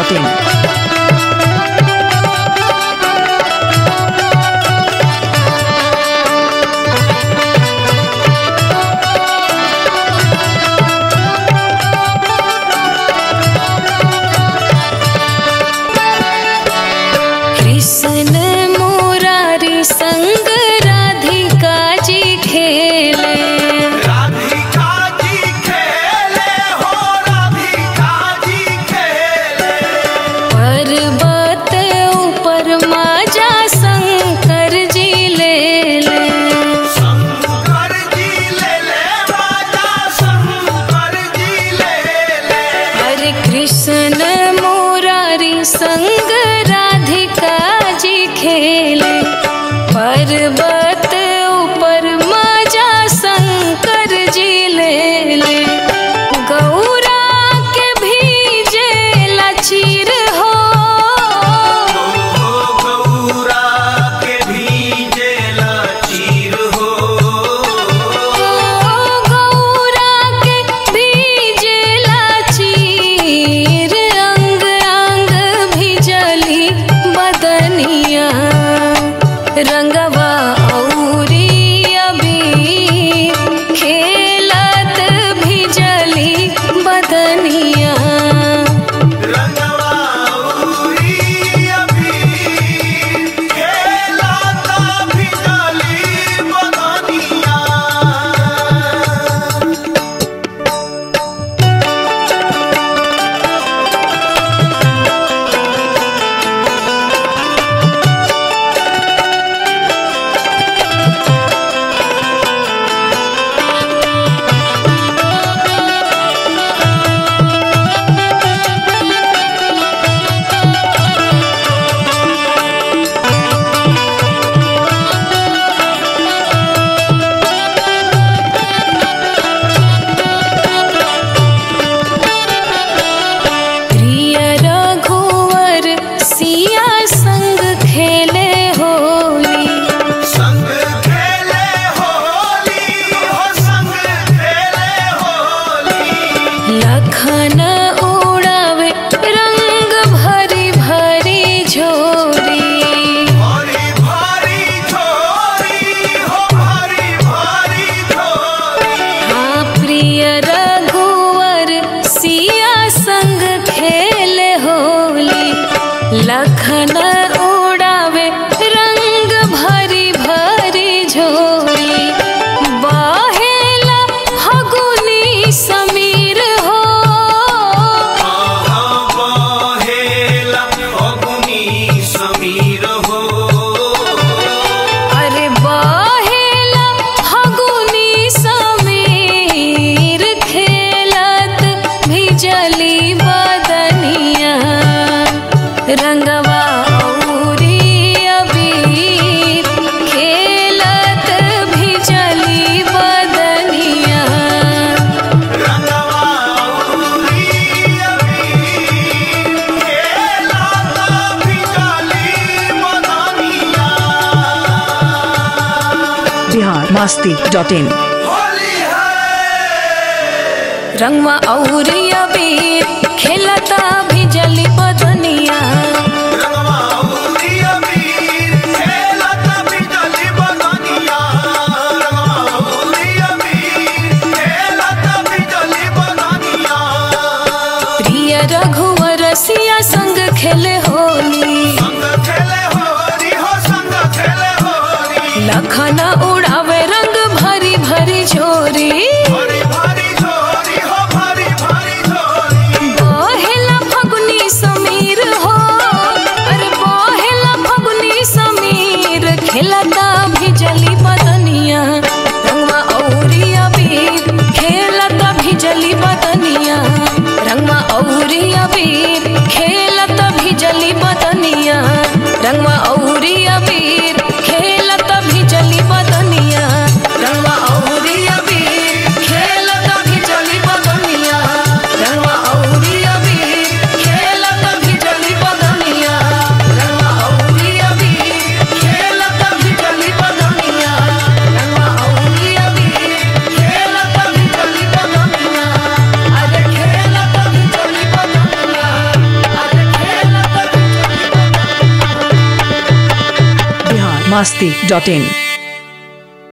biharmasti.in. Krishna Murari संग राधिका जी खेले, राधिका जी खेले हो, राधिका जी खेले। पर्वत ऊपर माजा शंकर जी ले ले, शंकर जी ले ले माजा, शंकर जी ले ले। हरे कृष्ण मुरारी संग राधिका जी खेले, पर्वत ऊपर माजा शंकर जी ले ले। गौरा के भीजे लचीर हो, गौरा के भीजे लचीर हो, गौरा के भीजे लचीर। अंग अंग भिजली बदनिया, रंगवा औरी अबीर खेलत भिजली बदनिया। रंगवा उरी अबीर खेलाता भिजली बदनिया। प्रिय रघुवर सिया संग खेले होली, संग खेले होली हो, संग खेले होली। लखन उड़ावे रंग भरी भरी झोरी। भारी भारी झोरी हो, भारी भारी झोरी। हाँ प्रिय रघुवर सिया संग खेले होली, लखन उड़ावे रंग भरी भरी झोरी। बहेला फगुनी समीर हो, बहेला फगुनी समीर हो, अरे बहेला फगुनी समीर खेलत भिजली बदनिया। रंगवा औरी अबीर खेलत भिजली बदनिया। रंगवा उरी अबीर खेलाता भिजली बदनिया। biharmasti.in. होली है, रंगवा औरी अबीर खेलता भिजली बदनिया। रंगवा उरी अबीर खेलाता भिजली बदनिया। रंगवा उरी अबीर खेलाता भिजली बदनिया। प्रिय रघुवर सिया संग खेले होली, संग खेले होली हो, संग खेले होली। लखन उड़ावे रंग भरी भरी झोरी। भारी भारी झोरी हो, भारी भारी झोरी। बहेला फगुनी समीर हो, अरे बहेला फगुनी समीर खेलता भिजली बदनिया। रंगवा औरी अबीर खेलता भिजली बदनिया। रंगवा औरी अबीर खेलता भिजली बदनिया। रंगवा औरी अबीर खेलता भिजली बदनिया। रंगवा औरी अबीर खेलता भिजली बदनिया। रंगवा औरी अबीर खेलता भिजली बदनिया। रंगवा औरी अबीर खेलता भिजली बदनिया। रंगवा औरी अबीर खेलता भिजली बदनिया। अरे खेलता भिजली बदनिया, अरे masti.in